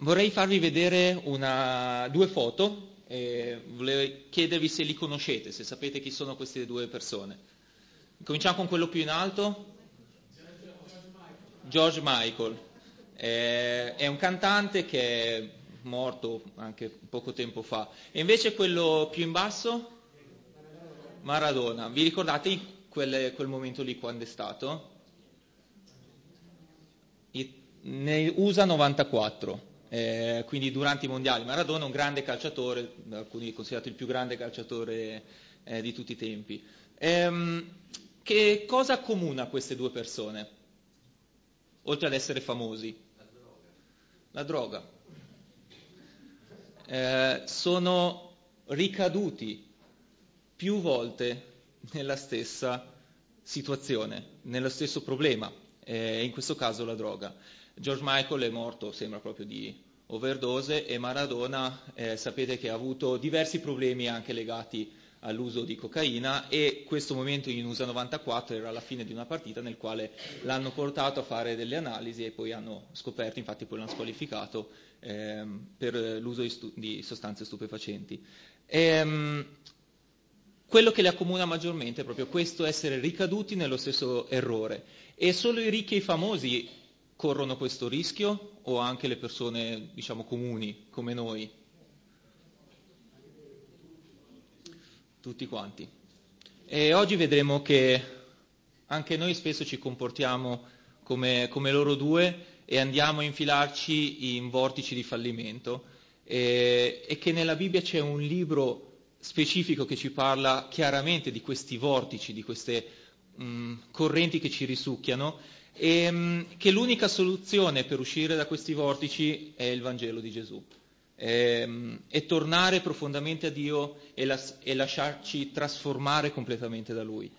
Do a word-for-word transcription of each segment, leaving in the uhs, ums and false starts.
vorrei farvi vedere una, due foto e volevo chiedervi se li conoscete, se sapete chi sono queste due persone. Cominciamo con quello più in alto. George Michael. Eh, è un cantante che è morto anche poco tempo fa. E invece quello più in basso? Maradona. Vi ricordate quel, quel momento lì quando è stato? Nei U S A novantaquattro, eh, quindi durante i mondiali. Maradona, un grande calciatore, da alcuni considerato il più grande calciatore eh, di tutti i tempi. Ehm, che cosa accomuna queste due persone, oltre ad essere famosi? La droga. La droga. Eh, sono ricaduti più volte nella stessa situazione, nello stesso problema, eh, in questo caso la droga. George Michael è morto, sembra proprio di overdose, e Maradona eh, sapete che ha avuto diversi problemi anche legati all'uso di cocaina, e questo momento in U S A novantaquattro era la fine di una partita nel quale l'hanno portato a fare delle analisi e poi hanno scoperto, infatti poi l'hanno squalificato ehm, per l'uso di, stu- di sostanze stupefacenti. Ehm, quello che le accomuna maggiormente è proprio questo essere ricaduti nello stesso errore. E solo i ricchi e i famosi corrono questo rischio, o anche le persone, diciamo, comuni, come noi? Tutti quanti. E oggi vedremo che anche noi spesso ci comportiamo come, come loro due e andiamo a infilarci in vortici di fallimento, e, e che nella Bibbia c'è un libro specifico che ci parla chiaramente di questi vortici, di queste mh, correnti che ci risucchiano, e mh, che l'unica soluzione per uscire da questi vortici è il Vangelo di Gesù. E, e tornare profondamente a Dio e, las- e lasciarci trasformare completamente da Lui.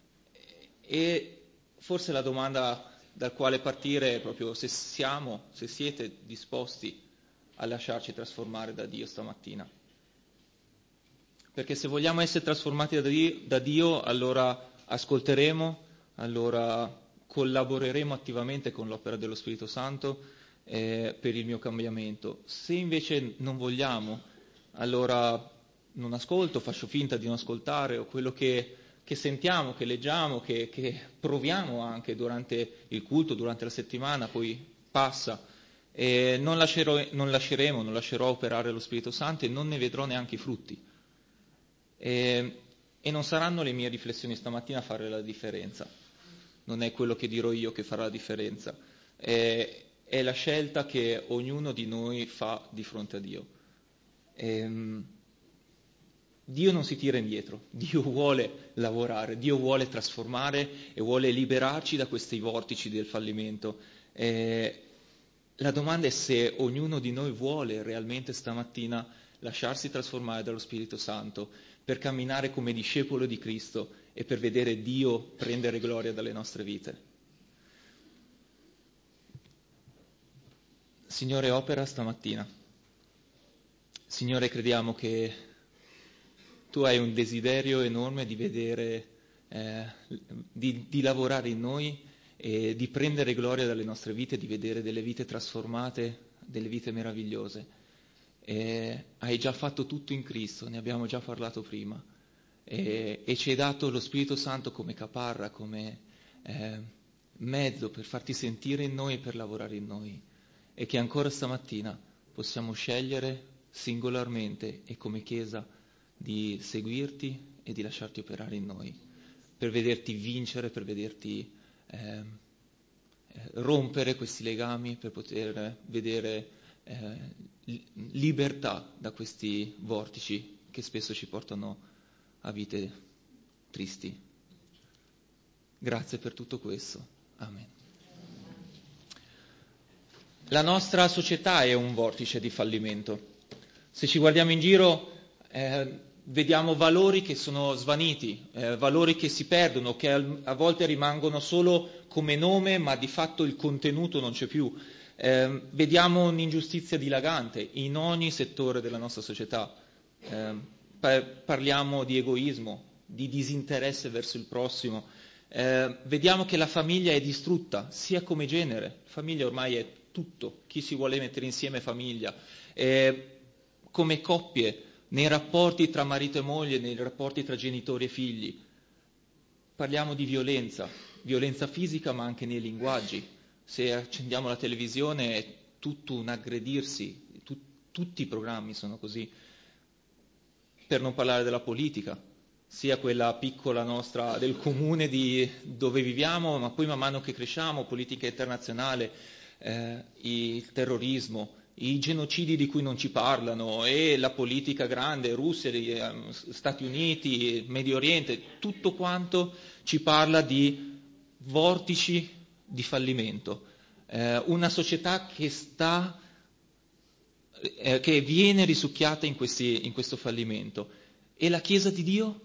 E forse la domanda dal quale partire è proprio se siamo, se siete disposti a lasciarci trasformare da Dio stamattina. Perché se vogliamo essere trasformati da Dio, da Dio, allora ascolteremo, allora collaboreremo attivamente con l'opera dello Spirito Santo eh, per il mio cambiamento. Se invece non vogliamo, allora non ascolto, faccio finta di non ascoltare, o quello che, che sentiamo, che leggiamo, che, che proviamo anche durante il culto, durante la settimana, poi passa. E non, lascerò, non lasceremo, non lascerò operare lo Spirito Santo e non ne vedrò neanche i frutti. E, e non saranno le mie riflessioni stamattina a fare la differenza, non è quello che dirò io che farà la differenza, è, è la scelta che ognuno di noi fa di fronte a Dio. E, Dio non si tira indietro, Dio vuole lavorare, Dio vuole trasformare e vuole liberarci da questi vortici del fallimento. E la domanda è se ognuno di noi vuole realmente stamattina lasciarsi trasformare dallo Spirito Santo per camminare come discepolo di Cristo e per vedere Dio prendere gloria dalle nostre vite. Signore, opera stamattina. Signore, crediamo che Tu hai un desiderio enorme di vedere, eh, di, di lavorare in noi e di prendere gloria dalle nostre vite, di vedere delle vite trasformate, delle vite meravigliose. E hai già fatto tutto in Cristo, ne abbiamo già parlato prima, e, e ci hai dato lo Spirito Santo come caparra, come eh, mezzo per farti sentire in noi e per lavorare in noi, e che ancora stamattina possiamo scegliere singolarmente e come Chiesa di seguirti e di lasciarti operare in noi, per vederti vincere, per vederti eh, rompere questi legami, per poter vedere eh, libertà da questi vortici che spesso ci portano a vite tristi. Grazie per tutto questo. Amen. La nostra società è un vortice di fallimento. Se ci guardiamo in giro eh, vediamo valori che sono svaniti, eh, valori che si perdono, che a, a volte rimangono solo come nome, ma di fatto il contenuto non c'è più. Eh, vediamo un'ingiustizia dilagante in ogni settore della nostra società. Eh, par- parliamo di egoismo, di disinteresse verso il prossimo. Eh, vediamo che la famiglia è distrutta, sia come genere. La famiglia ormai è tutto, chi si vuole mettere insieme famiglia, eh, come coppie, nei rapporti tra marito e moglie, nei rapporti tra genitori e figli. Parliamo di violenza, violenza fisica ma anche nei linguaggi. Se accendiamo la televisione è tutto un aggredirsi, tu, tutti i programmi sono così. Per non parlare della politica, sia quella piccola nostra del comune di dove viviamo, ma poi man mano che cresciamo, politica internazionale, eh, il terrorismo, i genocidi di cui non ci parlano e la politica grande, Russia, eh, Stati Uniti, Medio Oriente, tutto quanto ci parla di vortici di fallimento. Eh, una società che sta eh, che viene risucchiata in, questi, in questo fallimento. E la Chiesa di Dio?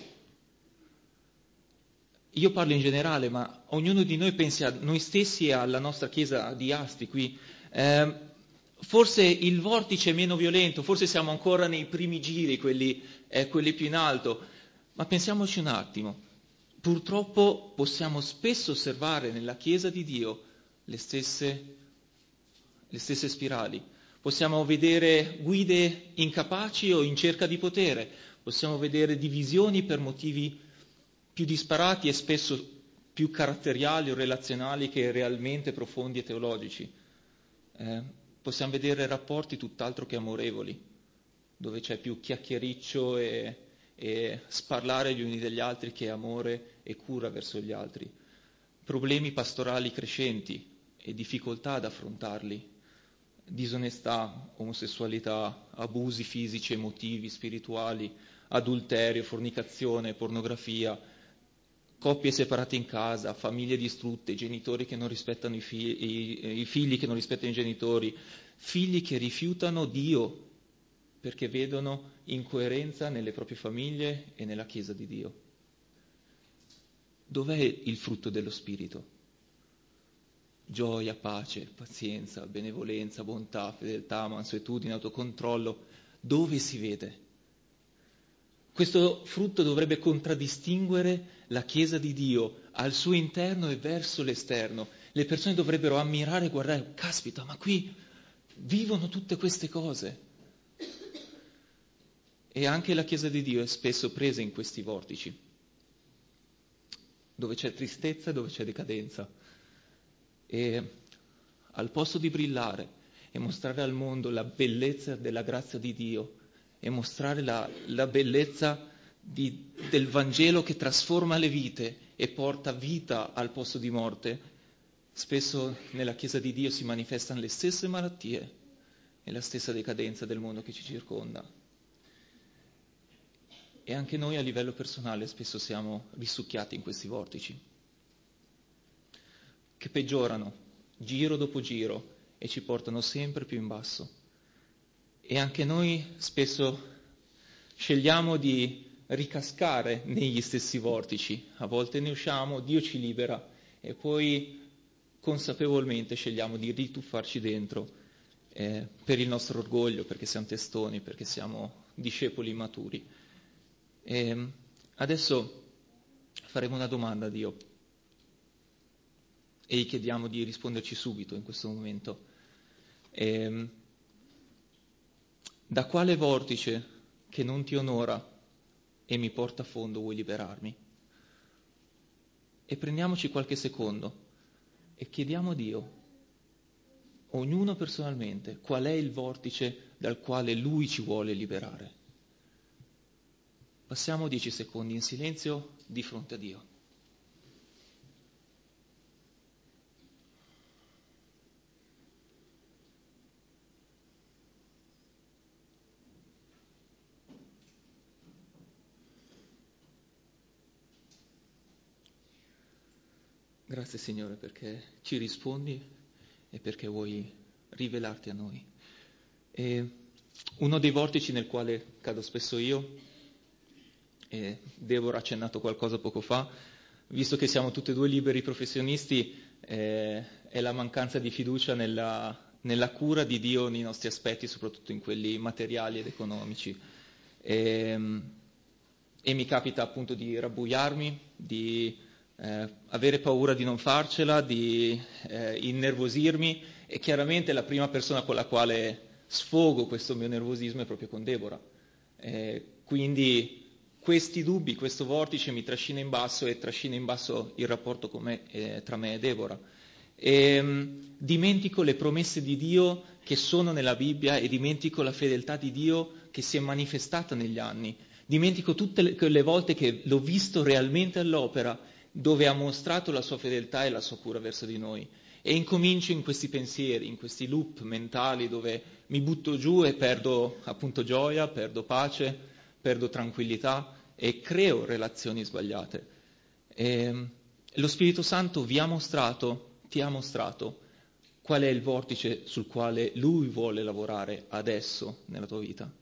Io parlo in generale, ma ognuno di noi pensi a noi stessi e alla nostra Chiesa di Asti qui. Eh, forse il vortice è meno violento, forse siamo ancora nei primi giri, quelli, eh, quelli più in alto, ma pensiamoci un attimo. Purtroppo possiamo spesso osservare nella Chiesa di Dio le stesse, le stesse spirali. Possiamo vedere guide incapaci o in cerca di potere, possiamo vedere divisioni per motivi più disparati e spesso più caratteriali o relazionali che realmente profondi e teologici. Eh, possiamo vedere rapporti tutt'altro che amorevoli, dove c'è più chiacchiericcio e, e sparlare gli uni degli altri che amore e cura verso gli altri. Problemi pastorali crescenti e difficoltà ad affrontarli. Disonestà, omosessualità, abusi fisici, emotivi, spirituali, adulterio, fornicazione, pornografia, coppie separate in casa, famiglie distrutte, genitori che non rispettano i figli, i, i figli che non rispettano i genitori, figli che rifiutano Dio perché vedono incoerenza nelle proprie famiglie e nella Chiesa di Dio. Dov'è il frutto dello Spirito? Gioia, pace, pazienza, benevolenza, bontà, fedeltà, mansuetudine, autocontrollo. Dove si vede? Questo frutto dovrebbe contraddistinguere la Chiesa di Dio al suo interno e verso l'esterno. Le persone dovrebbero ammirare e guardare, caspita, ma qui vivono tutte queste cose. E anche la Chiesa di Dio è spesso presa in questi vortici, dove c'è tristezza e dove c'è decadenza. E al posto di brillare e mostrare al mondo la bellezza della grazia di Dio e mostrare la, la bellezza di, del Vangelo che trasforma le vite e porta vita al posto di morte, spesso nella Chiesa di Dio si manifestano le stesse malattie e la stessa decadenza del mondo che ci circonda. E anche noi a livello personale spesso siamo risucchiati in questi vortici, che peggiorano giro dopo giro e ci portano sempre più in basso. E anche noi spesso scegliamo di ricascare negli stessi vortici, a volte ne usciamo, Dio ci libera e poi consapevolmente scegliamo di rituffarci dentro eh, per il nostro orgoglio, perché siamo testoni, perché siamo discepoli immaturi. E adesso faremo una domanda a Dio e gli chiediamo di risponderci subito in questo momento. E, da quale vortice che non ti onora e mi porta a fondo vuoi liberarmi? E prendiamoci qualche secondo e chiediamo a Dio, ognuno personalmente, qual è il vortice dal quale Lui ci vuole liberare. Passiamo dieci secondi in silenzio di fronte a Dio. Grazie Signore perché ci rispondi e perché vuoi rivelarti a noi. E uno dei vortici nel quale cado spesso io, e Deborah ha accennato qualcosa poco fa, visto che siamo tutti e due liberi professionisti, eh, è la mancanza di fiducia nella, nella cura di Dio nei nostri aspetti, soprattutto in quelli materiali ed economici. E, e mi capita appunto di rabbuiarmi, di eh, avere paura di non farcela, di eh, innervosirmi E chiaramente la prima persona con la quale sfogo questo mio nervosismo è proprio con Deborah. Eh, quindi questi dubbi, questo vortice mi trascina in basso e trascina in basso il rapporto con me, eh, tra me e Deborah. E, mh, dimentico le promesse di Dio che sono nella Bibbia e dimentico la fedeltà di Dio che si è manifestata negli anni. Dimentico tutte le, quelle volte che l'ho visto realmente all'opera, dove ha mostrato la sua fedeltà e la sua cura verso di noi. E incomincio in questi pensieri, in questi loop mentali dove mi butto giù e perdo appunto gioia, perdo pace, perdo tranquillità e creo relazioni sbagliate. E lo Spirito Santo vi ha mostrato, ti ha mostrato qual è il vortice sul quale Lui vuole lavorare adesso nella tua vita.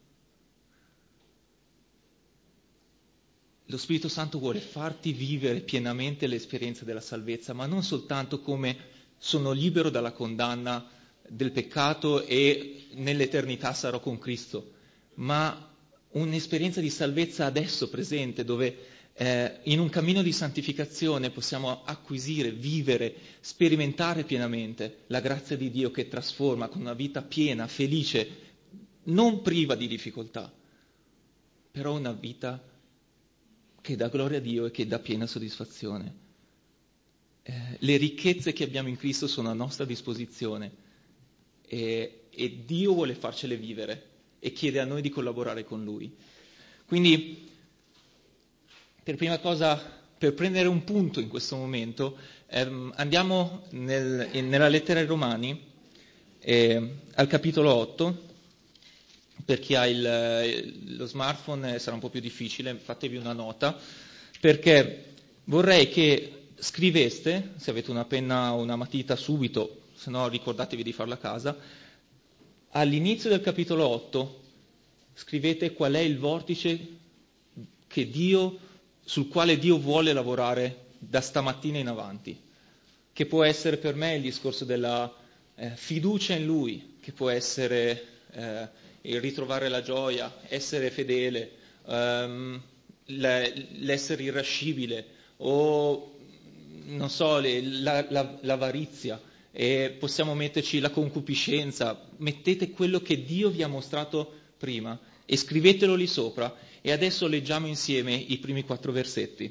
Lo Spirito Santo vuole farti vivere pienamente l'esperienza della salvezza, ma non soltanto come sono libero dalla condanna del peccato e nell'eternità sarò con Cristo, ma un'esperienza di salvezza adesso presente, dove eh, in un cammino di santificazione possiamo acquisire, vivere, sperimentare pienamente la grazia di Dio che trasforma con una vita piena, felice, non priva di difficoltà, però una vita che dà gloria a Dio e che dà piena soddisfazione. Eh, le ricchezze che abbiamo in Cristo sono a nostra disposizione e, e Dio vuole farcele vivere e chiede a noi di collaborare con Lui. Quindi, per prima cosa, per prendere un punto in questo momento, ehm, andiamo nel, nella lettera ai Romani, eh, al capitolo otto. Per chi ha il, lo smartphone sarà un po' più difficile, fatevi una nota, perché vorrei che scriveste, se avete una penna o una matita subito, se no ricordatevi di farla a casa, all'inizio del capitolo otto scrivete qual è il vortice che Dio, sul quale Dio vuole lavorare da stamattina in avanti, che può essere per me il discorso della eh, fiducia in Lui, che può essere eh, il ritrovare la gioia, essere fedele, um, l'essere irascibile o, non so, le, la, la, l'avarizia, e possiamo metterci la concupiscenza. Mettete quello che Dio vi ha mostrato prima e scrivetelo lì sopra, e adesso leggiamo insieme i primi quattro versetti.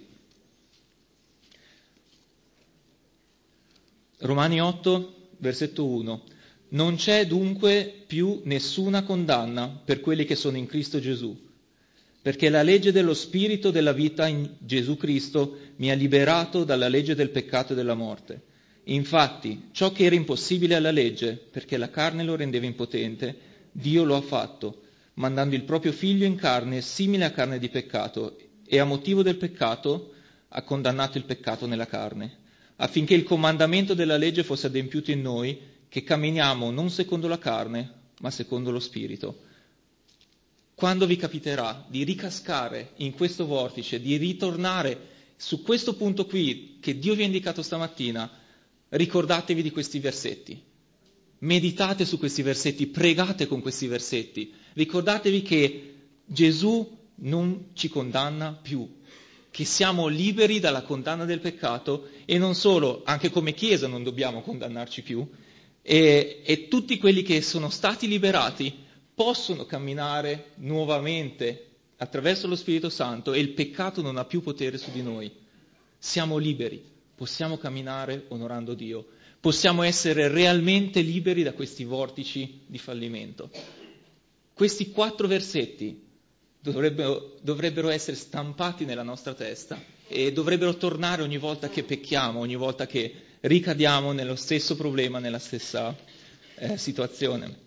Romani otto, versetto uno. Non c'è dunque più nessuna condanna per quelli che sono in Cristo Gesù, perché la legge dello Spirito della vita in Gesù Cristo mi ha liberato dalla legge del peccato e della morte. Infatti, ciò che era impossibile alla legge, perché la carne lo rendeva impotente, Dio lo ha fatto, mandando il proprio Figlio in carne, simile a carne di peccato, e a motivo del peccato ha condannato il peccato nella carne, affinché il comandamento della legge fosse adempiuto in noi, che camminiamo non secondo la carne, ma secondo lo Spirito. Quando vi capiterà di ricascare in questo vortice, di ritornare su questo punto qui che Dio vi ha indicato stamattina, ricordatevi di questi versetti. Meditate su questi versetti, pregate con questi versetti. Ricordatevi che Gesù non ci condanna più, che siamo liberi dalla condanna del peccato, e non solo, anche come Chiesa non dobbiamo condannarci più, e, e tutti quelli che sono stati liberati possono camminare nuovamente attraverso lo Spirito Santo e il peccato non ha più potere su di noi. Siamo liberi, possiamo camminare onorando Dio, possiamo essere realmente liberi da questi vortici di fallimento. Questi quattro versetti dovrebbero, dovrebbero essere stampati nella nostra testa e dovrebbero tornare ogni volta che pecchiamo, ogni volta che ricadiamo nello stesso problema, nella stessa eh, situazione.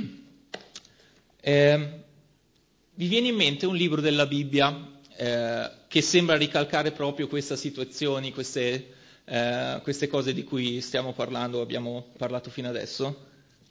eh, vi viene in mente un libro della Bibbia eh, che sembra ricalcare proprio queste situazioni, queste, eh, queste cose di cui stiamo parlando, abbiamo parlato fino adesso?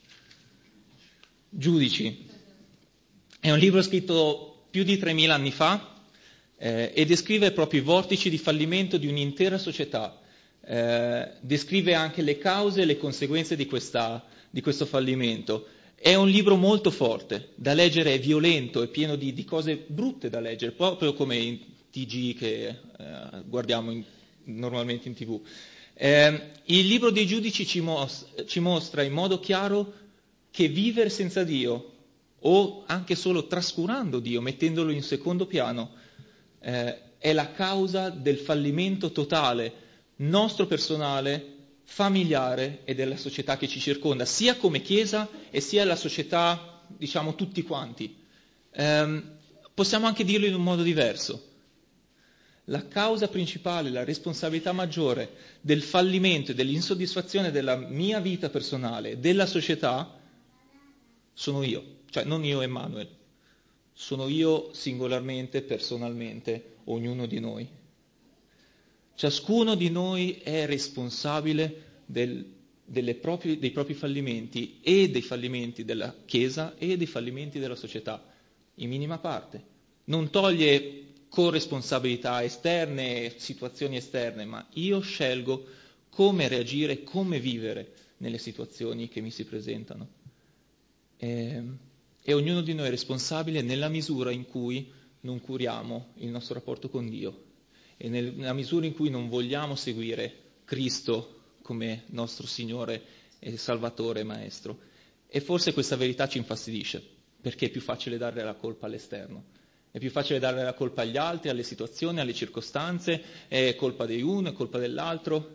Giudici. È un libro scritto più di tremila anni fa eh, e descrive proprio i vortici di fallimento di un'intera società. Eh, descrive anche le cause e le conseguenze di, questa, di questo fallimento. È un libro molto forte, da leggere, è violento, è pieno di, di cose brutte da leggere, proprio come in T G che eh, guardiamo in, normalmente in tivù. Eh, il libro dei Giudici ci, mos- ci mostra in modo chiaro che vivere senza Dio, o anche solo trascurando Dio, mettendolo in secondo piano, eh, è la causa del fallimento totale, nostro personale, familiare e della società che ci circonda, sia come Chiesa e sia la società, diciamo, tutti quanti. Eh, possiamo anche dirlo in un modo diverso. La causa principale, la responsabilità maggiore del fallimento e dell'insoddisfazione della mia vita personale, della società, sono io. Cioè, non io Emanuele. Sono io singolarmente, personalmente, ognuno di noi. Ciascuno di noi è responsabile del, delle proprie, dei propri fallimenti e dei fallimenti della Chiesa e dei fallimenti della società, in minima parte. Non toglie corresponsabilità esterne, situazioni esterne, ma io scelgo come reagire, come vivere nelle situazioni che mi si presentano. E, e ognuno di noi è responsabile nella misura in cui non curiamo il nostro rapporto con Dio e nella misura in cui non vogliamo seguire Cristo come nostro Signore e Salvatore e Maestro. E forse questa verità ci infastidisce, perché è più facile dare la colpa all'esterno. È più facile dare la colpa agli altri, alle situazioni, alle circostanze, è colpa di uno, è colpa dell'altro.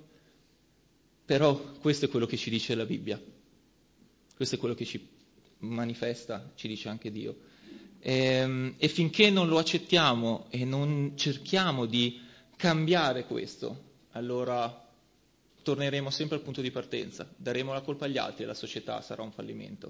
Però questo è quello che ci dice la Bibbia. Questo è quello che ci manifesta, ci dice anche Dio. E, e finché non lo accettiamo e non cerchiamo di cambiare questo, allora torneremo sempre al punto di partenza, daremo la colpa agli altri e la società sarà un fallimento.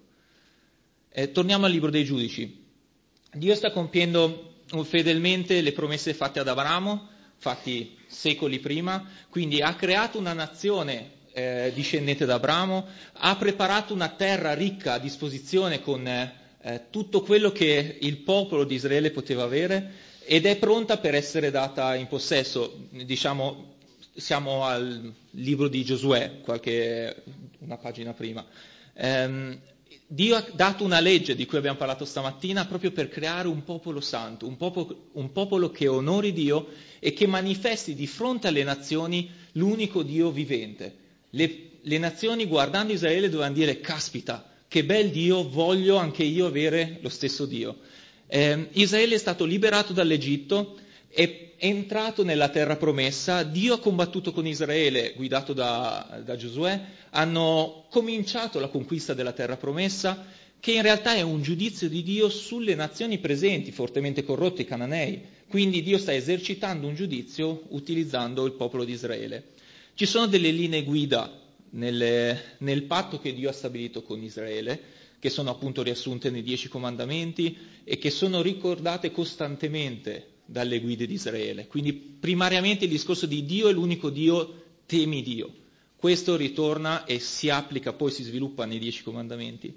Eh, torniamo al libro dei Giudici. Dio sta compiendo fedelmente le promesse fatte ad Abramo, fatti secoli prima, quindi ha creato una nazione eh, discendente da Abramo, ha preparato una terra ricca a disposizione con eh, tutto quello che il popolo di Israele poteva avere ed è pronta per essere data in possesso. Diciamo, siamo al libro di Giosuè, qualche, una pagina prima. Ehm, Dio ha dato una legge di cui abbiamo parlato stamattina proprio per creare un popolo santo, un popolo, un popolo che onori Dio e che manifesti di fronte alle nazioni l'unico Dio vivente. Le, le nazioni guardando Israele dovevano dire: caspita, che bel Dio, voglio anche io avere lo stesso Dio. Eh, Israele è stato liberato dall'Egitto, è entrato nella terra promessa, Dio ha combattuto con Israele, guidato da, da Giosuè, hanno cominciato la conquista della terra promessa, che in realtà è un giudizio di Dio sulle nazioni presenti, fortemente corrotte, i cananei. Quindi Dio sta esercitando un giudizio utilizzando il popolo di Israele. Ci sono delle linee guida nel, nel patto che Dio ha stabilito con Israele, che sono appunto riassunte nei Dieci Comandamenti e che sono ricordate costantemente dalle guide di Israele. Quindi primariamente il discorso di Dio è l'unico Dio, temi Dio. Questo ritorna e si applica, poi si sviluppa nei Dieci Comandamenti.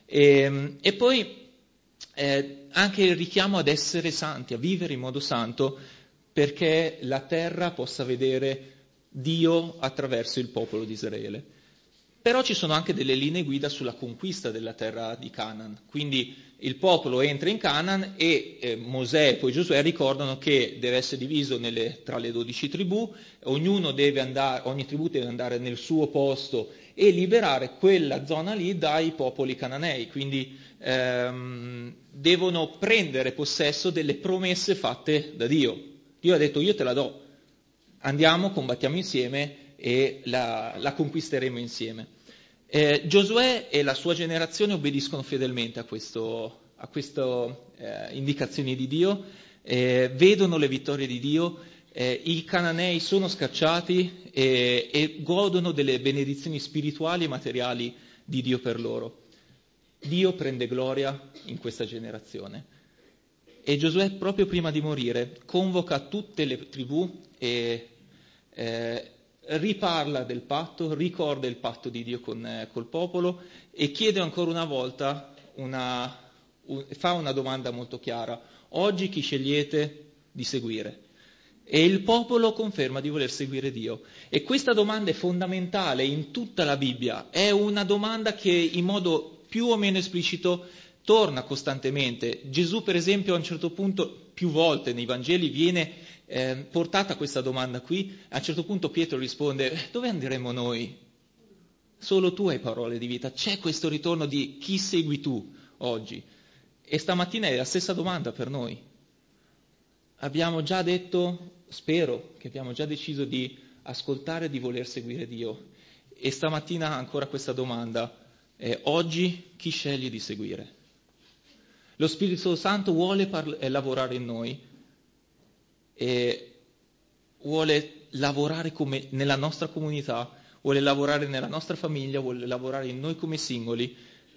E, e poi eh, anche il richiamo ad essere santi, a vivere in modo santo, perché la terra possa vedere Dio attraverso il popolo di Israele. Però ci sono anche delle linee guida sulla conquista della terra di Canaan. Quindi il popolo entra in Canaan e eh, Mosè e poi Giosuè ricordano che deve essere diviso nelle, tra le dodici tribù, ognuno deve andare, ogni tribù deve andare nel suo posto e liberare quella zona lì dai popoli cananei. Quindi ehm, devono prendere possesso delle promesse fatte da Dio. Dio ha detto: io te la do, andiamo, combattiamo insieme e la, la conquisteremo insieme. Eh, Giosuè e la sua generazione obbediscono fedelmente a, questo, a queste eh, indicazioni di Dio, eh, vedono le vittorie di Dio, eh, i cananei sono scacciati e, e godono delle benedizioni spirituali e materiali di Dio per loro. Dio prende gloria in questa generazione. E Giosuè, proprio prima di morire, convoca tutte le tribù e eh, riparla del patto, ricorda il patto di Dio con eh, col popolo e chiede ancora una volta, una, un, fa una domanda molto chiara: oggi chi scegliete di seguire? E il popolo conferma di voler seguire Dio. E questa domanda è fondamentale in tutta la Bibbia, è una domanda che in modo più o meno esplicito torna costantemente. Gesù, per esempio, a un certo punto, più volte nei Vangeli viene eh, portata questa domanda qui. A un certo punto Pietro risponde: dove andremo noi? Solo tu hai parole di vita. C'è questo ritorno di chi segui tu oggi? E stamattina è la stessa domanda per noi. Abbiamo già detto, spero che abbiamo già deciso di ascoltare, di voler seguire Dio. E stamattina ancora questa domanda: eh, oggi chi scegli di seguire? Lo Spirito Santo vuole parla- eh, lavorare in noi e vuole lavorare come nella nostra comunità, vuole lavorare nella nostra famiglia, vuole lavorare in noi come singoli,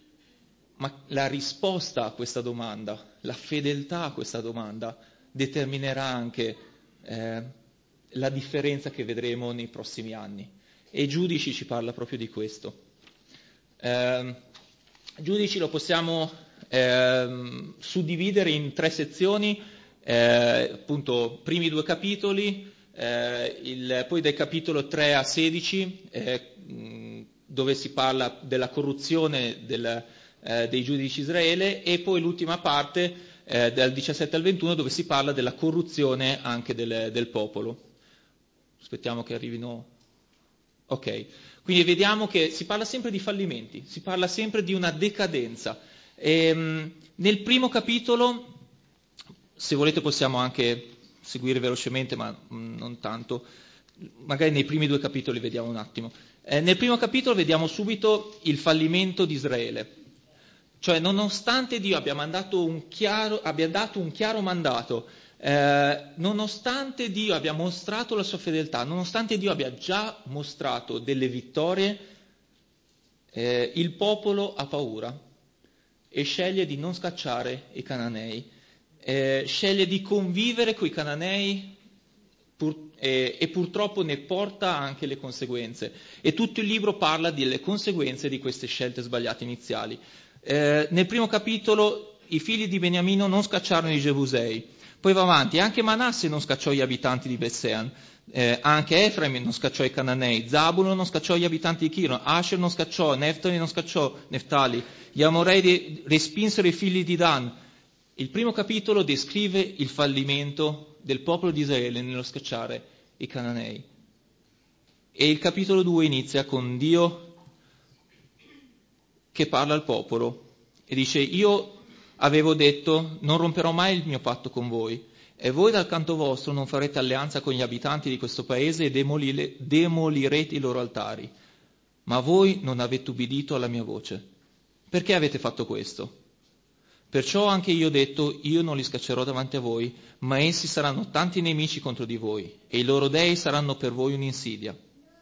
ma la risposta a questa domanda, la fedeltà a questa domanda, determinerà anche eh, la differenza che vedremo nei prossimi anni. E Giudici ci parla proprio di questo. Eh, Giudici lo possiamo eh, suddividere in tre sezioni, eh, appunto, primi due capitoli, eh, il, poi dal capitolo tre a sedici, eh, dove si parla della corruzione del, eh, dei giudici Israele, e poi l'ultima parte, eh, dal diciassette al ventuno, dove si parla della corruzione anche del, del popolo. Aspettiamo che arrivino. Ok, quindi vediamo che si parla sempre di fallimenti, si parla sempre di una decadenza. E, mh, nel primo capitolo, se volete possiamo anche seguire velocemente, ma mh, non tanto, magari nei primi due capitoli vediamo un attimo. Eh, nel primo capitolo vediamo subito il fallimento di Israele. Cioè, nonostante Dio abbia, mandato un chiaro, abbia dato un chiaro mandato, eh, nonostante Dio abbia mostrato la sua fedeltà, nonostante Dio abbia già mostrato delle vittorie, eh, il popolo ha paura e sceglie di non scacciare i cananei, eh, sceglie di convivere con i cananei pur, eh, e purtroppo ne porta anche le conseguenze. E tutto il libro parla delle conseguenze di queste scelte sbagliate iniziali. Eh, nel primo capitolo i figli di Beniamino non scacciarono i Jebusei, poi va avanti, anche Manasse non scacciò gli abitanti di Betsean, eh, anche Efraim non scacciò i Cananei, Zabulo non scacciò gli abitanti di Chiron, Asher non scacciò, Neftali non scacciò Neftali, gli Amorei respinsero i figli di Dan. Il primo capitolo descrive il fallimento del popolo di Israele nello scacciare i Cananei, e il capitolo due inizia con Dio che parla al popolo e dice: io avevo detto non romperò mai il mio patto con voi, e voi dal canto vostro non farete alleanza con gli abitanti di questo paese e demolile, demolirete i loro altari, ma voi non avete ubbidito alla mia voce. Perché avete fatto questo? Perciò anche io ho detto: io non li scaccerò davanti a voi, ma essi saranno tanti nemici contro di voi, e i loro dei saranno per voi un'insidia.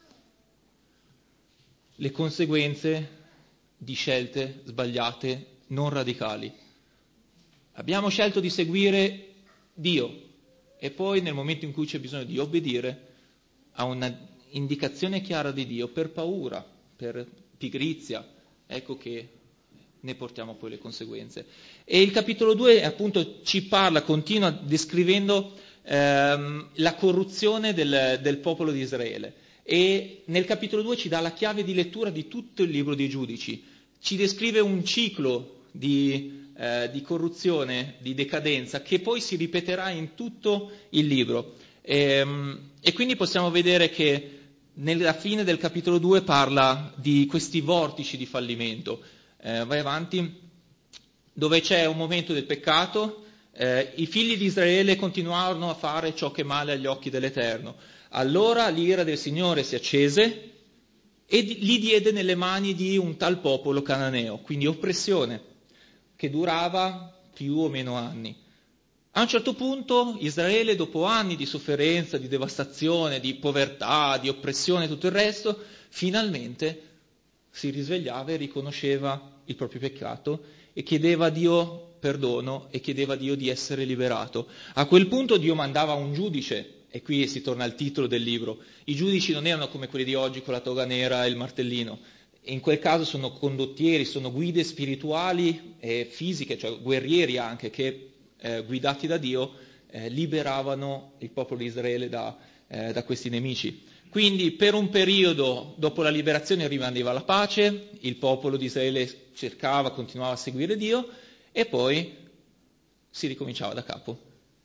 Le conseguenze di scelte sbagliate, non radicali. Abbiamo scelto di seguire Dio e poi nel momento in cui c'è bisogno di obbedire a una indicazione chiara di Dio, per paura, per pigrizia, ecco che ne portiamo poi le conseguenze. E il capitolo due appunto ci parla, continua descrivendo ehm, la corruzione del, del popolo di Israele. E nel capitolo due ci dà la chiave di lettura di tutto il libro dei Giudici, ci descrive un ciclo di, eh, di corruzione, di decadenza, che poi si ripeterà in tutto il libro. E, e quindi possiamo vedere che nella fine del capitolo due parla di questi vortici di fallimento. Eh, vai avanti, dove c'è un momento del peccato, eh, i figli di Israele continuarono a fare ciò che è male agli occhi dell'Eterno. Allora l'ira del Signore si accese e li diede nelle mani di un tal popolo cananeo, quindi oppressione, che durava più o meno anni. A un certo punto Israele, dopo anni di sofferenza, di devastazione, di povertà, di oppressione e tutto il resto, finalmente si risvegliava e riconosceva il proprio peccato e chiedeva a Dio perdono e chiedeva a Dio di essere liberato. A quel punto Dio mandava un giudice. E qui si torna al titolo del libro. I giudici non erano come quelli di oggi con la toga nera e il martellino. In quel caso sono condottieri, sono guide spirituali e fisiche, cioè guerrieri anche, che eh, guidati da Dio eh, liberavano il popolo di Israele da, eh, da questi nemici. Quindi per un periodo dopo la liberazione rimaneva la pace, il popolo di Israele cercava, continuava a seguire Dio, e poi si ricominciava da capo.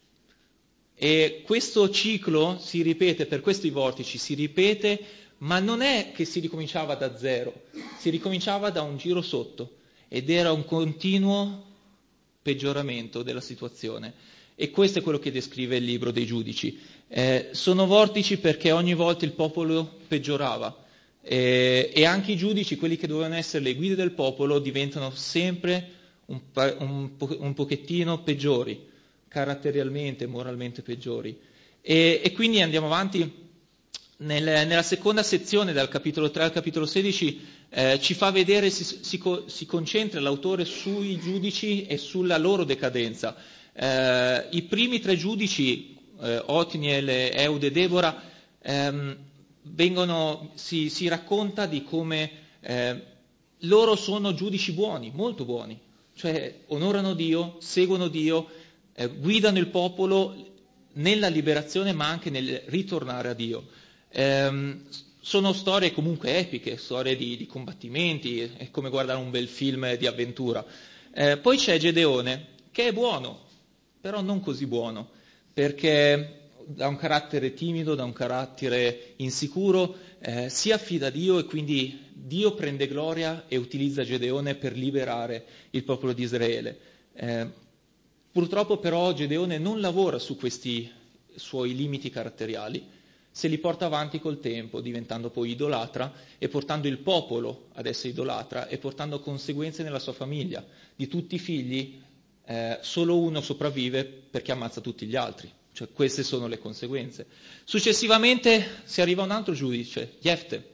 E questo ciclo si ripete, per questi vortici si ripete, ma non è che si ricominciava da zero, si ricominciava da un giro sotto ed era un continuo peggioramento della situazione. E questo è quello che descrive il libro dei giudici. Eh, sono vortici perché ogni volta il popolo peggiorava eh, e anche i giudici, quelli che dovevano essere le guide del popolo, diventano sempre un, un, po- un pochettino peggiori, caratterialmente, moralmente peggiori. E, e quindi andiamo avanti. Nel, nella seconda sezione, dal capitolo tre al capitolo sedici, eh, ci fa vedere, si, si, si concentra l'autore sui giudici e sulla loro decadenza. Eh, I primi tre giudici, eh, Otniel, Eude e Debora, ehm, vengono, si, si racconta di come eh, loro sono giudici buoni, molto buoni, cioè onorano Dio, seguono Dio, eh, guidano il popolo nella liberazione ma anche nel ritornare a Dio. Ehm, sono storie comunque epiche, storie di, di combattimenti, è come guardare un bel film di avventura. Eh, poi c'è Gedeone, che è buono, però non così buono, perché da un carattere timido, da un carattere insicuro, eh, si affida a Dio e quindi Dio prende gloria e utilizza Gedeone per liberare il popolo di Israele. Eh, purtroppo però Gedeone non lavora su questi suoi limiti caratteriali, se li porta avanti col tempo, diventando poi idolatra e portando il popolo ad essere idolatra e portando conseguenze nella sua famiglia. Di tutti i figli, eh, solo uno sopravvive perché ammazza tutti gli altri. Cioè, queste sono le conseguenze. Successivamente si arriva a un altro giudice, Jefte,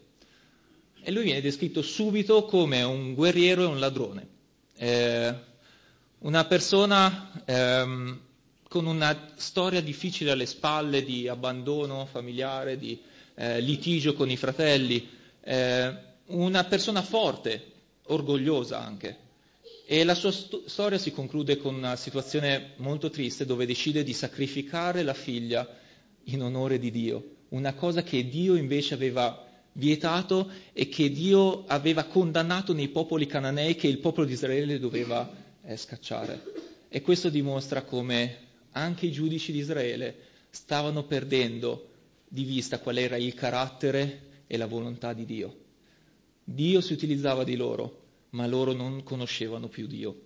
e lui viene descritto subito come un guerriero e un ladrone. Eh, una persona ehm, con una storia difficile alle spalle di abbandono familiare, di eh, litigio con i fratelli, eh, una persona forte, orgogliosa anche. E la sua sto- storia si conclude con una situazione molto triste dove decide di sacrificare la figlia in onore di Dio, una cosa che Dio invece aveva vietato e che Dio aveva condannato nei popoli cananei che il popolo di Israele doveva eh, scacciare. E questo dimostra come anche i giudici di Israele stavano perdendo di vista qual era il carattere e la volontà di Dio. Dio si utilizzava di loro, ma loro non conoscevano più Dio.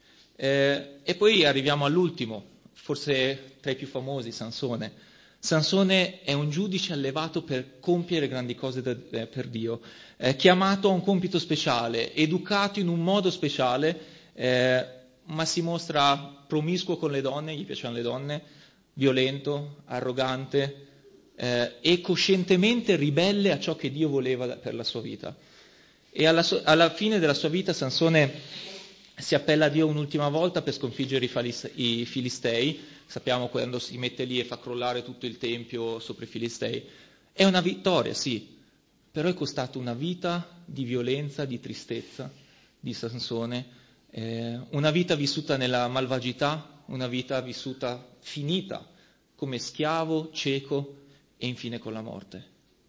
Eh, e poi arriviamo all'ultimo, forse tra i più famosi, Sansone. Sansone è un giudice allevato per compiere grandi cose da, eh, per Dio, eh, chiamato a un compito speciale, educato in un modo speciale, eh, ma si mostra promiscuo con le donne, gli piacevano le donne, violento, arrogante eh, e coscientemente ribelle a ciò che Dio voleva per la sua vita. E alla, so- alla fine della sua vita Sansone si appella a Dio un'ultima volta per sconfiggere i, falis- i Filistei. Sappiamo quando si mette lì e fa crollare tutto il tempio sopra i Filistei. È una vittoria, sì, però è costato una vita di violenza, di tristezza di Sansone, eh, una vita vissuta nella malvagità, una vita vissuta finita come schiavo, cieco e infine con la morte.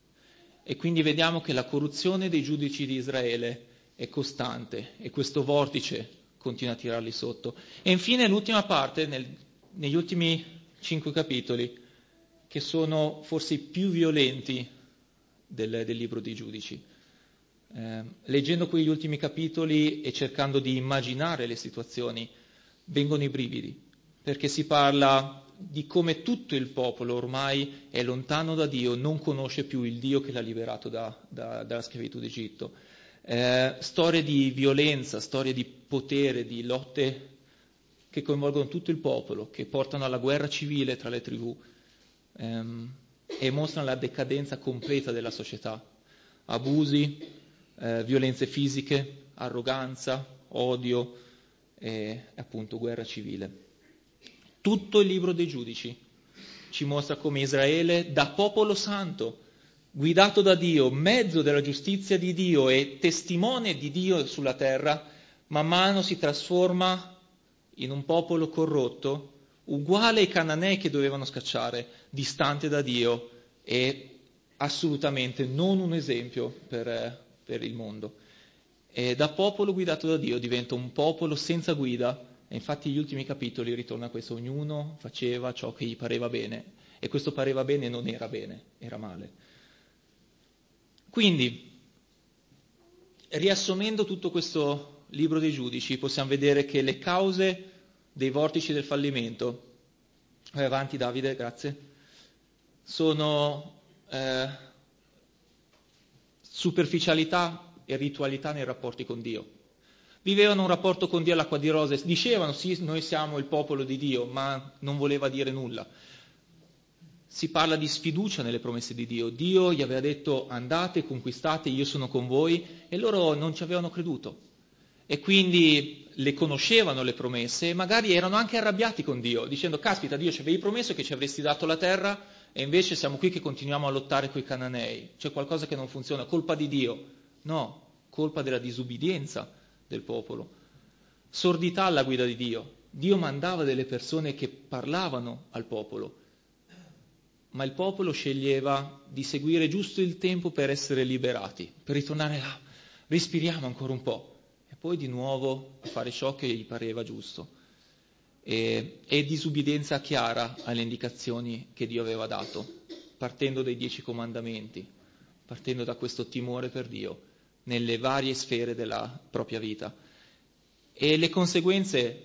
E quindi vediamo che la corruzione dei giudici di Israele è costante e questo vortice continua a tirarli sotto. E infine l'ultima parte, nel, negli ultimi cinque capitoli, che sono forse i più violenti del, del libro dei giudici. Eh, leggendo quegli ultimi capitoli e cercando di immaginare le situazioni, vengono i brividi, perché si parla di come tutto il popolo ormai è lontano da Dio, non conosce più il Dio che l'ha liberato da, da, dalla schiavitù d'Egitto. Eh, storie di violenza, storie di potere, di lotte che coinvolgono tutto il popolo, che portano alla guerra civile tra le tribù ehm, e mostrano la decadenza completa della società. Abusi, eh, violenze fisiche, arroganza, odio e appunto guerra civile. Tutto il libro dei giudici ci mostra come Israele, da popolo santo, guidato da Dio, mezzo della giustizia di Dio e testimone di Dio sulla terra, man mano si trasforma in un popolo corrotto, uguale ai cananei che dovevano scacciare, distante da Dio e assolutamente non un esempio per, per il mondo. E da popolo guidato da Dio diventa un popolo senza guida E infatti gli ultimi capitoli ritorna a questo: ognuno faceva ciò che gli pareva bene, e questo pareva bene non era bene, era male. Quindi, riassumendo tutto questo libro dei Giudici, possiamo vedere che le cause dei vortici del fallimento, vai avanti Davide, grazie, sono eh, superficialità e ritualità nei rapporti con Dio. Vivevano un rapporto con Dio all'acqua di rose, dicevano sì, noi siamo il popolo di Dio, ma non voleva dire nulla. Si parla di sfiducia nelle promesse di Dio. Dio gli aveva detto andate, conquistate, io sono con voi, e loro non ci avevano creduto. E quindi le conoscevano le promesse e magari erano anche arrabbiati con Dio, dicendo caspita, Dio ci avevi promesso che ci avresti dato la terra e invece siamo qui che continuiamo a lottare coi cananei. C'è qualcosa che non funziona, colpa di Dio. No, colpa della disubbidienza del popolo. Sordità alla guida di Dio. Dio mandava delle persone che parlavano al popolo, ma il popolo sceglieva di seguire giusto il tempo per essere liberati, per ritornare là, respiriamo ancora un po', e poi di nuovo fare ciò che gli pareva giusto. E, e disubbidienza chiara alle indicazioni che Dio aveva dato, partendo dai dieci comandamenti, partendo da questo timore per Dio nelle varie sfere della propria vita. E le conseguenze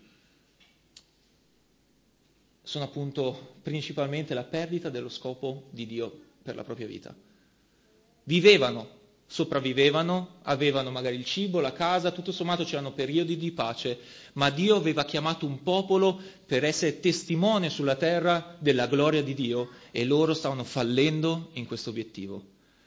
sono appunto principalmente la perdita dello scopo di Dio per la propria vita. Vivevano, sopravvivevano, avevano magari il cibo, la casa, tutto sommato c'erano periodi di pace, ma Dio aveva chiamato un popolo per essere testimone sulla terra della gloria di Dio e loro stavano fallendo in questo obiettivo.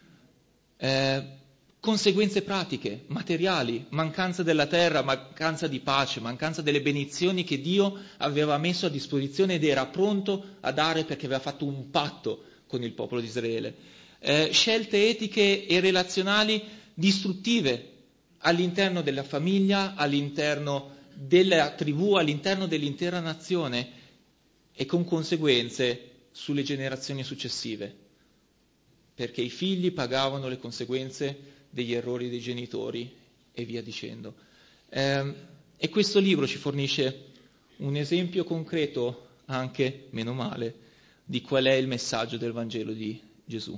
Eh, conseguenze pratiche, materiali, mancanza della terra, mancanza di pace, mancanza delle benedizioni che Dio aveva messo a disposizione ed era pronto a dare perché aveva fatto un patto con il popolo di Israele. Eh, scelte etiche e relazionali distruttive all'interno della famiglia, all'interno della tribù, all'interno dell'intera nazione e con conseguenze sulle generazioni successive, perché i figli pagavano le conseguenze degli errori dei genitori e via dicendo. Eh, e questo libro ci fornisce un esempio concreto, anche meno male, di qual è il messaggio del Vangelo di Gesù.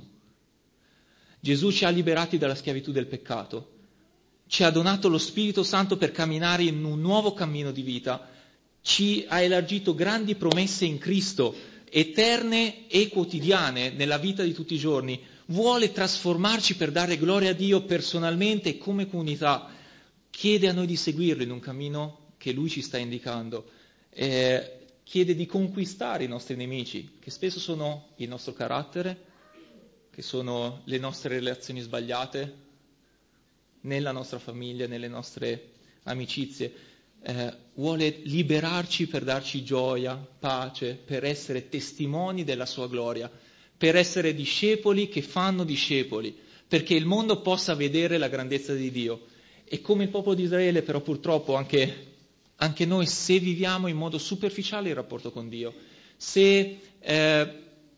Gesù ci ha liberati dalla schiavitù del peccato, ci ha donato lo Spirito Santo per camminare in un nuovo cammino di vita, ci ha elargito grandi promesse in Cristo, eterne e quotidiane nella vita di tutti i giorni, vuole trasformarci per dare gloria a Dio personalmente e come comunità, chiede a noi di seguirlo in un cammino che Lui ci sta indicando, eh, chiede di conquistare i nostri nemici, che spesso sono il nostro carattere, che sono le nostre relazioni sbagliate nella nostra famiglia, nelle nostre amicizie. Eh, vuole liberarci per darci gioia, pace, per essere testimoni della sua gloria, per essere discepoli che fanno discepoli, perché il mondo possa vedere la grandezza di Dio. E come il popolo di Israele, però purtroppo anche, anche noi, se viviamo in modo superficiale il rapporto con Dio, se eh,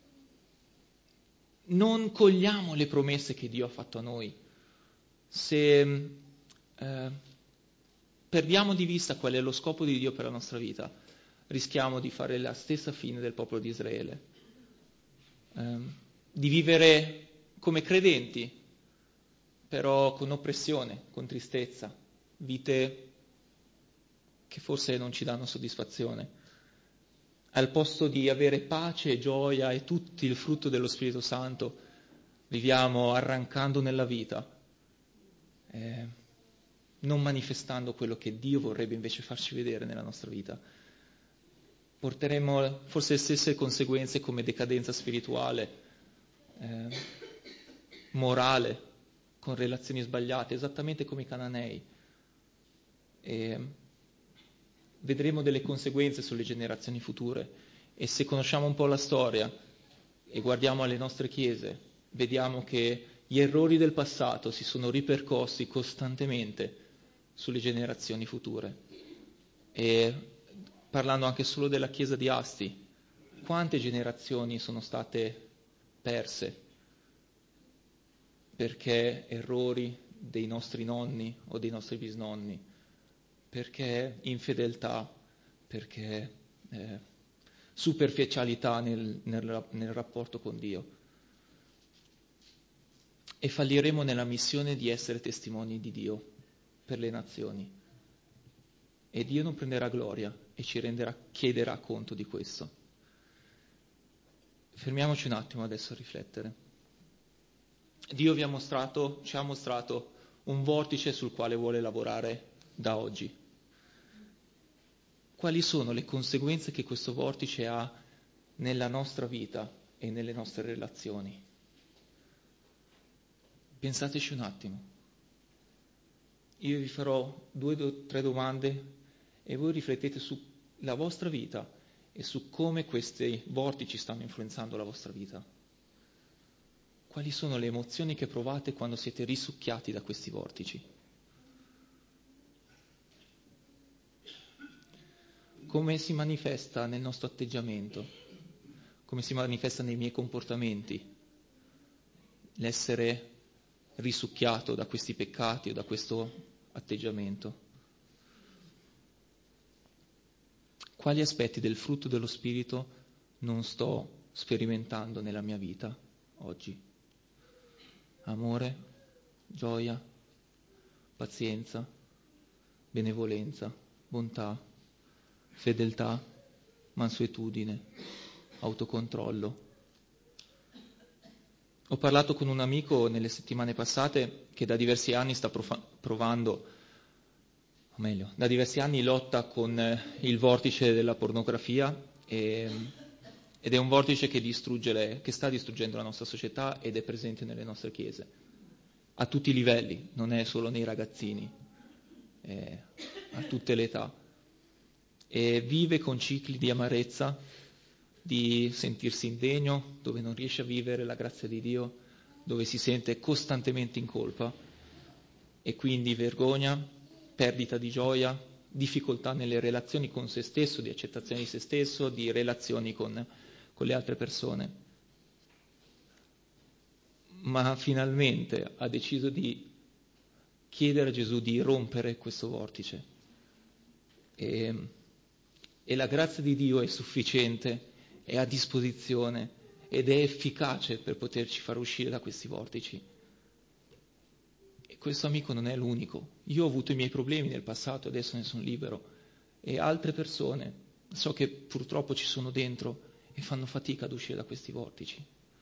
non cogliamo le promesse che Dio ha fatto a noi, se eh, perdiamo di vista qual è lo scopo di Dio per la nostra vita, rischiamo di fare la stessa fine del popolo di Israele, eh, di vivere come credenti, però con oppressione, con tristezza, vite che forse non ci danno soddisfazione. Al posto di avere pace e gioia e tutto il frutto dello Spirito Santo, viviamo arrancando nella vita, eh, non manifestando quello che Dio vorrebbe invece farci vedere nella nostra vita. Porteremo forse le stesse conseguenze come decadenza spirituale, eh, morale, con relazioni sbagliate, esattamente come i cananei. E vedremo delle conseguenze sulle generazioni future e se conosciamo un po' la storia e guardiamo alle nostre chiese, vediamo che gli errori del passato si sono ripercossi costantemente sulle generazioni future. E parlando anche solo della chiesa di Asti, quante generazioni sono state perse perché errori dei nostri nonni o dei nostri bisnonni, perché infedeltà, perché eh, superficialità nel, nel, nel rapporto con Dio. E falliremo nella missione di essere testimoni di Dio per le nazioni. E Dio non prenderà gloria e ci renderà, chiederà conto di questo. Fermiamoci un attimo adesso a riflettere. Dio vi ha mostrato, ci ha mostrato un vortice sul quale vuole lavorare da oggi. Quali sono le conseguenze che questo vortice ha nella nostra vita e nelle nostre relazioni? Pensateci un attimo. Io vi farò due o tre domande e voi riflettete sulla vostra vita e su come questi vortici stanno influenzando la vostra vita. Quali sono le emozioni che provate quando siete risucchiati da questi vortici? Come si manifesta nel nostro atteggiamento? Come si manifesta nei miei comportamenti? L'essere risucchiato da questi peccati o da questo atteggiamento? Quali aspetti del frutto dello Spirito non sto sperimentando nella mia vita oggi? Amore, gioia, pazienza, benevolenza, bontà, fedeltà, mansuetudine, autocontrollo. Ho parlato con un amico nelle settimane passate che da diversi anni sta profa- provando, o meglio, da diversi anni lotta con eh, il vortice della pornografia e, ed è un vortice che, distrugge le, che sta distruggendo la nostra società ed è presente nelle nostre chiese, a tutti i livelli, non è solo nei ragazzini, è a tutte le età. E vive con cicli di amarezza, di sentirsi indegno, dove non riesce a vivere la grazia di Dio, dove si sente costantemente in colpa e quindi vergogna, perdita di gioia, difficoltà nelle relazioni con se stesso, di accettazione di se stesso, di relazioni con, con le altre persone. Ma finalmente ha deciso di chiedere a Gesù di rompere questo vortice. E, e la grazia di Dio è sufficiente, è a disposizione ed è efficace per poterci far uscire da questi vortici. E questo amico non è l'unico. Io ho avuto i miei problemi nel passato, adesso ne sono libero. E altre persone, so che purtroppo ci sono dentro e fanno fatica ad uscire da questi vortici.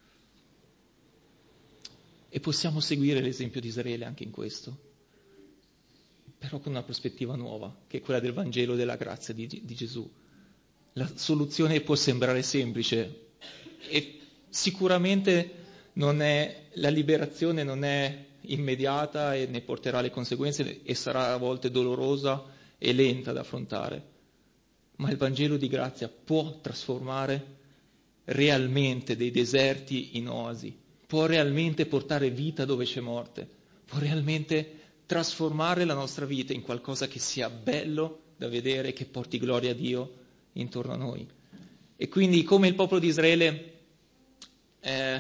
E possiamo seguire l'esempio di Israele anche in questo, però con una prospettiva nuova, che è quella del Vangelo della grazia di, di Gesù. La soluzione può sembrare semplice e sicuramente non è, la liberazione non è immediata e ne porterà le conseguenze e sarà a volte dolorosa e lenta da affrontare, ma il Vangelo di grazia può trasformare realmente dei deserti in oasi, può realmente portare vita dove c'è morte, può realmente trasformare la nostra vita in qualcosa che sia bello da vedere, che porti gloria a Dio intorno a noi. E quindi come il popolo di Israele eh,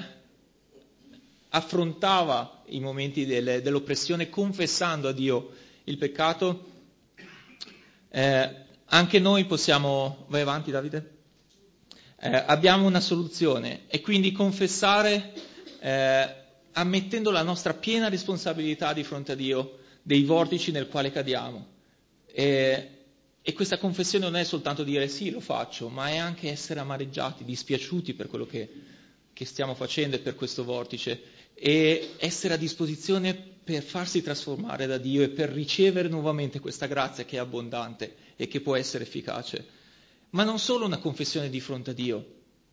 affrontava i momenti del, dell'oppressione confessando a Dio il peccato, eh, anche noi possiamo... Vai avanti, Davide? Eh, abbiamo una soluzione e quindi confessare eh, ammettendo la nostra piena responsabilità di fronte a Dio dei vortici nel quale cadiamo. E, e questa confessione non è soltanto dire sì, lo faccio, ma è anche essere amareggiati, dispiaciuti per quello che, che stiamo facendo e per questo vortice e essere a disposizione per farsi trasformare da Dio e per ricevere nuovamente questa grazia che è abbondante e che può essere efficace. Ma non solo una confessione di fronte a Dio,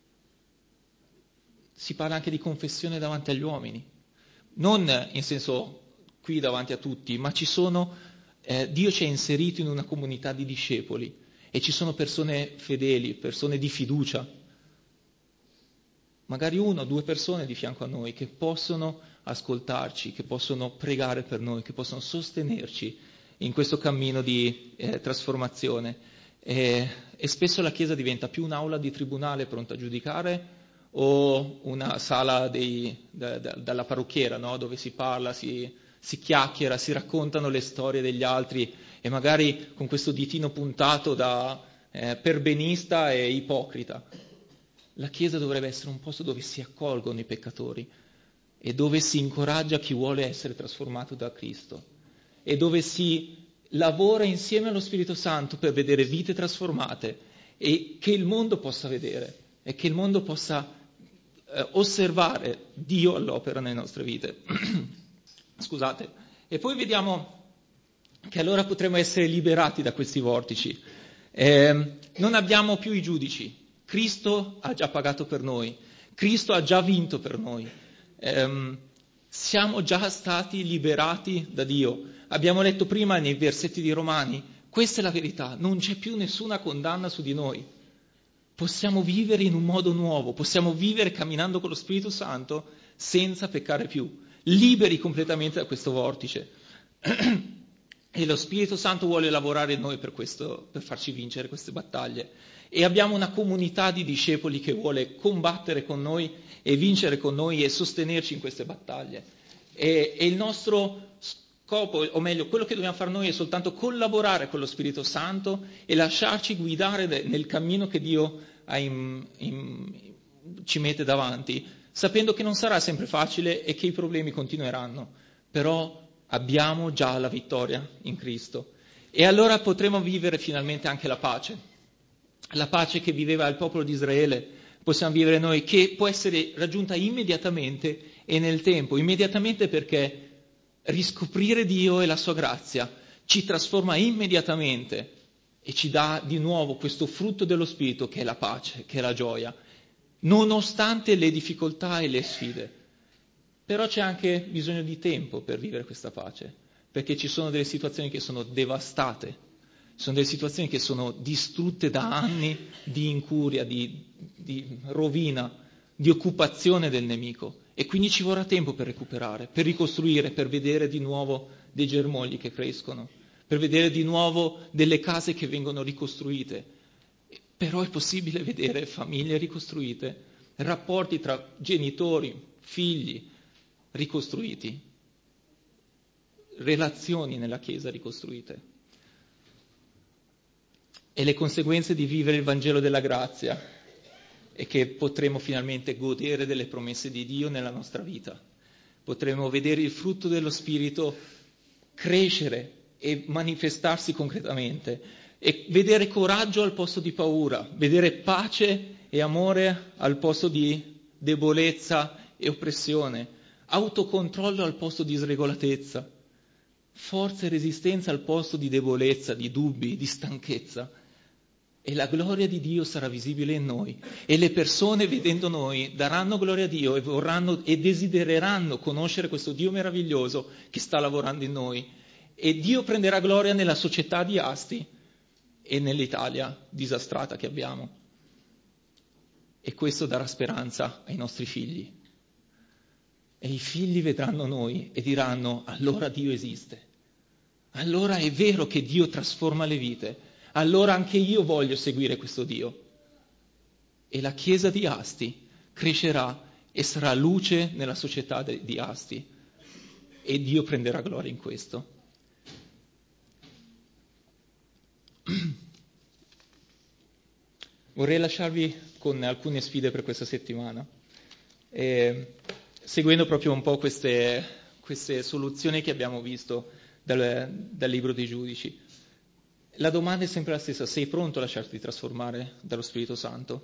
si parla anche di confessione davanti agli uomini, non in senso qui davanti a tutti, ma ci sono, eh, Dio ci ha inserito in una comunità di discepoli e ci sono persone fedeli, persone di fiducia, magari una o due persone di fianco a noi che possono ascoltarci, che possono pregare per noi, che possono sostenerci in questo cammino di eh, trasformazione. E, e spesso la Chiesa diventa più un'aula di tribunale pronta a giudicare o una sala dei, da, da, dalla parrucchiera, no? Dove si parla, si, si chiacchiera, si raccontano le storie degli altri e magari con questo ditino puntato da eh, perbenista e ipocrita. La Chiesa dovrebbe essere un posto dove si accolgono i peccatori e dove si incoraggia chi vuole essere trasformato da Cristo e dove si lavora insieme allo Spirito Santo per vedere vite trasformate e che il mondo possa vedere e che il mondo possa eh, osservare Dio all'opera nelle nostre vite. Scusate. E poi vediamo che allora potremo essere liberati da questi vortici. Eh, non abbiamo più i giudici. Cristo ha già pagato per noi. Cristo ha già vinto per noi. Eh, siamo già stati liberati da Dio. Abbiamo letto prima nei versetti di Romani, questa è la verità, non c'è più nessuna condanna su di noi. Possiamo vivere in un modo nuovo, possiamo vivere camminando con lo Spirito Santo senza peccare più, liberi completamente da questo vortice. E lo Spirito Santo vuole lavorare in noi per questo, per farci vincere queste battaglie. E abbiamo una comunità di discepoli che vuole combattere con noi e vincere con noi e sostenerci in queste battaglie. E, e il nostro scopo, o meglio, quello che dobbiamo fare noi è soltanto collaborare con lo Spirito Santo e lasciarci guidare nel cammino che Dio ha in, in, ci mette davanti, sapendo che non sarà sempre facile e che i problemi continueranno, però abbiamo già la vittoria in Cristo. E allora potremo vivere finalmente anche la pace. La pace che viveva il popolo di Israele possiamo vivere noi, che può essere raggiunta immediatamente e nel tempo. Immediatamente perché riscoprire Dio e la sua grazia ci trasforma immediatamente e ci dà di nuovo questo frutto dello Spirito che è la pace, che è la gioia, nonostante le difficoltà e le sfide. Però c'è anche bisogno di tempo per vivere questa pace, perché ci sono delle situazioni che sono devastate, sono delle situazioni che sono distrutte da anni di incuria, di, di rovina, di occupazione del nemico. E quindi ci vorrà tempo per recuperare, per ricostruire, per vedere di nuovo dei germogli che crescono, per vedere di nuovo delle case che vengono ricostruite. Però è possibile vedere famiglie ricostruite, rapporti tra genitori, figli ricostruiti, relazioni nella Chiesa ricostruite. E le conseguenze di vivere il Vangelo della grazia è che potremo finalmente godere delle promesse di Dio nella nostra vita. Potremo vedere il frutto dello Spirito crescere e manifestarsi concretamente e vedere coraggio al posto di paura, vedere pace e amore al posto di debolezza e oppressione, autocontrollo al posto di sregolatezza, forza e resistenza al posto di debolezza, di dubbi, di stanchezza. E la gloria di Dio sarà visibile in noi e le persone vedendo noi daranno gloria a Dio e vorranno e desidereranno conoscere questo Dio meraviglioso che sta lavorando in noi e Dio prenderà gloria nella società di Asti e nell'Italia disastrata che abbiamo e questo darà speranza ai nostri figli e i figli vedranno noi e diranno allora Dio esiste, allora è vero che Dio trasforma le vite. Allora anche io voglio seguire questo Dio. E la Chiesa di Asti crescerà e sarà luce nella società de- di Asti. E Dio prenderà gloria in questo. Vorrei lasciarvi con alcune sfide per questa settimana, e, seguendo proprio un po' queste, queste soluzioni che abbiamo visto dal, dal libro dei Giudici. La domanda è sempre la stessa, sei pronto a lasciarti trasformare dallo Spirito Santo?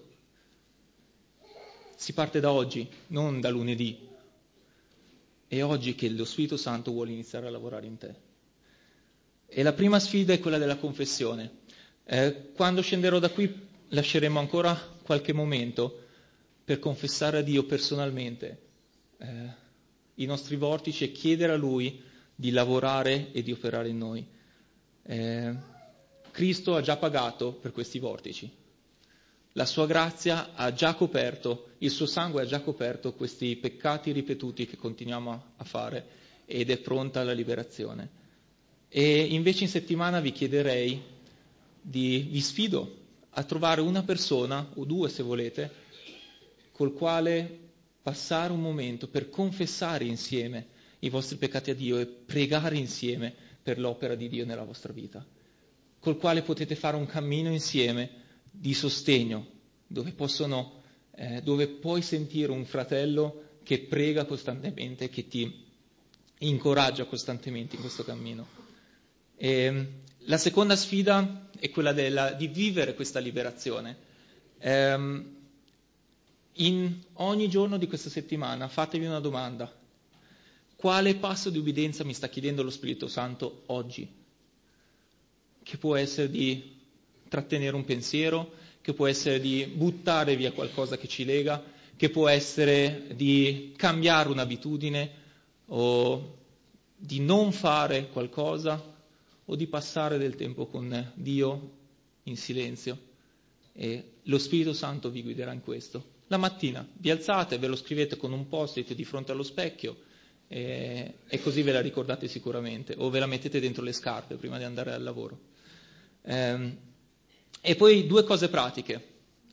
Si parte da oggi, non da lunedì. È oggi che lo Spirito Santo vuole iniziare a lavorare in te. E la prima sfida è quella della confessione. Eh, quando scenderò da qui lasceremo ancora qualche momento per confessare a Dio personalmente eh, i nostri vortici e chiedere a Lui di lavorare e di operare in noi. Eh, Cristo ha già pagato per questi vortici. La sua grazia ha già coperto, il suo sangue ha già coperto questi peccati ripetuti che continuiamo a fare ed è pronta la liberazione. E invece in settimana vi chiederei, di, vi sfido a trovare una persona, o due se volete, col quale passare un momento per confessare insieme i vostri peccati a Dio e pregare insieme per l'opera di Dio nella vostra vita, col quale potete fare un cammino insieme di sostegno, dove, possono, eh, dove puoi sentire un fratello che prega costantemente, che ti incoraggia costantemente in questo cammino. E la seconda sfida è quella della, di vivere questa liberazione. Ehm, in ogni giorno di questa settimana fatevi una domanda: quale passo di obbedienza mi sta chiedendo lo Spirito Santo oggi? Che può essere di trattenere un pensiero, che può essere di buttare via qualcosa che ci lega, che può essere di cambiare un'abitudine o di non fare qualcosa o di passare del tempo con Dio in silenzio. E lo Spirito Santo vi guiderà in questo. La mattina vi alzate, ve lo scrivete con un post-it di fronte allo specchio e, e così ve la ricordate sicuramente, o ve la mettete dentro le scarpe prima di andare al lavoro. Ehm, e poi due cose pratiche.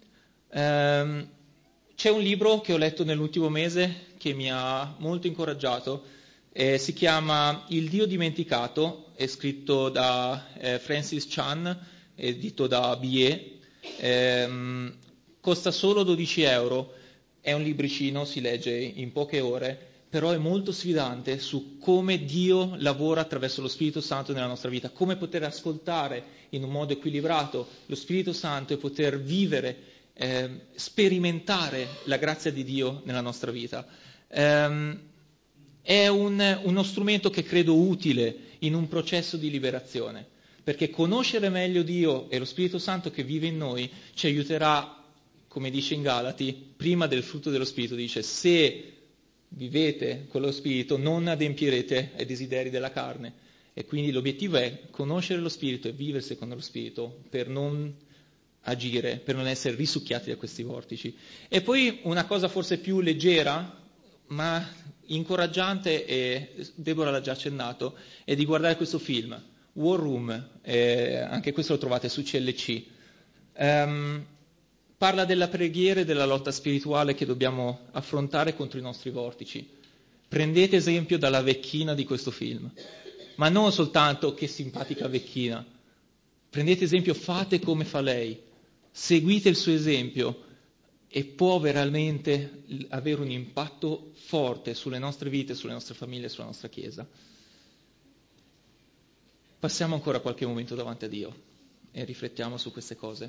Ehm, c'è un libro che ho letto nell'ultimo mese che mi ha molto incoraggiato, eh, si chiama Il Dio dimenticato, è scritto da eh, Francis Chan, edito da B E. Ehm, costa solo dodici euro, è un libricino, si legge in poche ore, però è molto sfidante su come Dio lavora attraverso lo Spirito Santo nella nostra vita, come poter ascoltare in un modo equilibrato lo Spirito Santo e poter vivere, eh, sperimentare la grazia di Dio nella nostra vita. Ehm, è un, uno strumento che credo utile in un processo di liberazione, perché conoscere meglio Dio e lo Spirito Santo che vive in noi ci aiuterà, come dice in Galati, prima del frutto dello Spirito, dice: se vivete con lo Spirito non adempirete ai desideri della carne. E quindi l'obiettivo è conoscere lo Spirito e vivere secondo lo Spirito per non agire, per non essere risucchiati da questi vortici. E poi una cosa forse più leggera, ma incoraggiante, e Deborah l'ha già accennato, è di guardare questo film, War Room, eh, anche questo lo trovate su C L C. Um, parla della preghiera e della lotta spirituale che dobbiamo affrontare contro i nostri vortici. Prendete esempio dalla vecchina di questo film, ma non soltanto che simpatica vecchina. Prendete esempio, fate come fa lei, seguite il suo esempio e può veramente avere un impatto forte sulle nostre vite, sulle nostre famiglie, sulla nostra Chiesa. Passiamo ancora qualche momento davanti a Dio e riflettiamo su queste cose.